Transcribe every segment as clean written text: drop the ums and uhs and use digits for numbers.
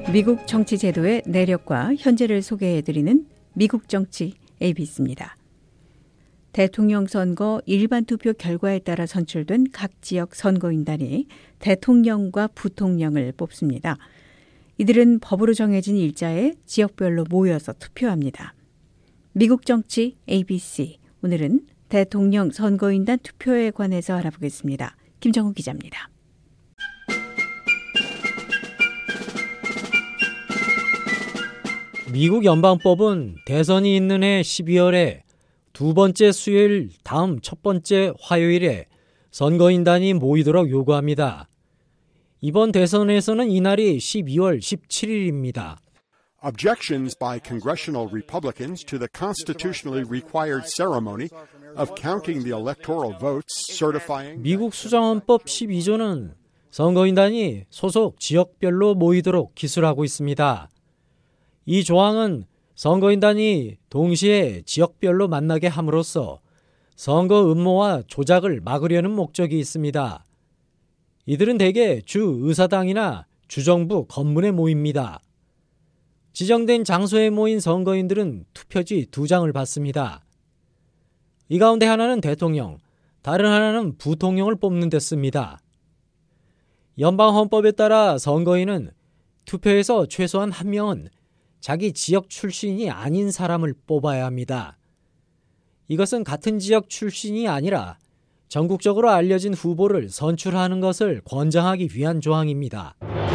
미국 정치 제도의 내력과 현재를 소개해드리는 미국 정치 ABC입니다. 대통령 선거 일반 투표 결과에 따라 선출된 각 지역 선거인단이 대통령과 부통령을 뽑습니다. 이들은 법으로 정해진 일자에 지역별로 모여서 투표합니다. 미국 정치 ABC, 오늘은 대통령 선거인단 투표에 관해서 알아보겠습니다. 김정우 기자입니다. 미국 연방법은 대선이 있는 해 12월에 두 번째 수요일 다음 첫 번째 화요일에 선거인단이 모이도록 요구합니다. 이번 대선에서는 이날이 12월 17일입니다. Objections by congressional Republicans to the constitutionally required ceremony of counting the electoral votes, certifying. 미국 수정헌법 12조는 선거인단이 소속 지역별로 모이도록 기술하고 있습니다. 이 조항은 선거인단이 동시에 지역별로 만나게 함으로써 선거 음모와 조작을 막으려는 목적이 있습니다. 이들은 대개 주 의사당이나 주정부 건물에 모입니다. 지정된 장소에 모인 선거인들은 투표지 2장을 받습니다. 이 가운데 하나는 대통령, 다른 하나는 부통령을 뽑는 데 씁니다. 연방헌법에 따라 선거인은 투표에서 최소한 한 명은 자기 지역 출신이 아닌 사람을 뽑아야 합니다. 이것은 같은 지역 출신이 아니라 전국적으로 알려진 후보를 선출하는 것을 권장하기 위한 조항입니다.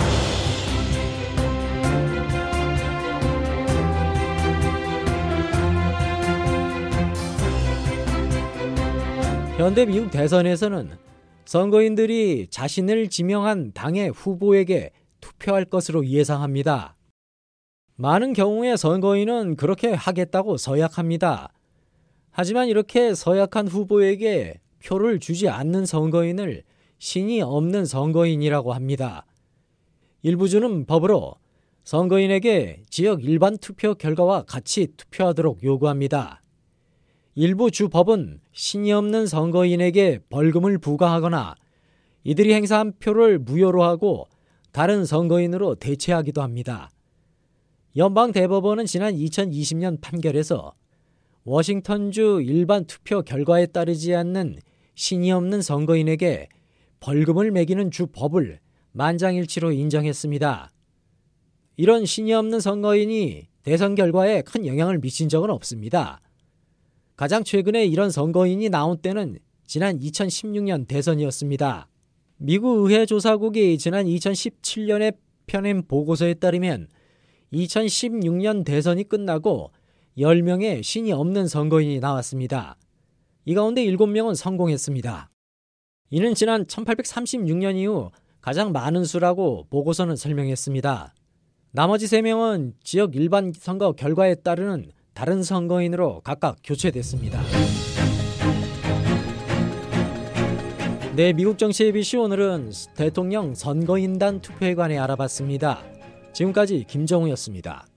현대 미국 대선에서는 선거인들이 자신을 지명한 당의 후보에게 투표할 것으로 예상합니다. 많은 경우에 선거인은 그렇게 하겠다고 서약합니다. 하지만 이렇게 서약한 후보에게 표를 주지 않는 선거인을 신이 없는 선거인이라고 합니다. 일부 주는 법으로 선거인에게 지역 일반 투표 결과와 같이 투표하도록 요구합니다. 일부 주 법은 신이 없는 선거인에게 벌금을 부과하거나 이들이 행사한 표를 무효로 하고 다른 선거인으로 대체하기도 합니다. 연방대법원은 지난 2020년 판결에서 워싱턴주 일반 투표 결과에 따르지 않는 신이 없는 선거인에게 벌금을 매기는 주 법을 만장일치로 인정했습니다. 이런 신이 없는 선거인이 대선 결과에 큰 영향을 미친 적은 없습니다. 가장 최근에 이런 선거인이 나온 때는 지난 2016년 대선이었습니다. 미국 의회 조사국이 지난 2017년에 펴낸 보고서에 따르면 2016년 대선이 끝나고 10명의 신이 없는 선거인이 나왔습니다. 이 가운데 7명은 성공했습니다. 이는 지난 1836년 이후 가장 많은 수라고 보고서는 설명했습니다. 나머지 3명은 지역 일반 선거 결과에 따르는 다른 선거인으로 각각 교체됐습니다. 네, 미국 정치 ABC 오늘은 대통령 선거인단 투표에 관해 알아봤습니다. 지금까지 김정우였습니다.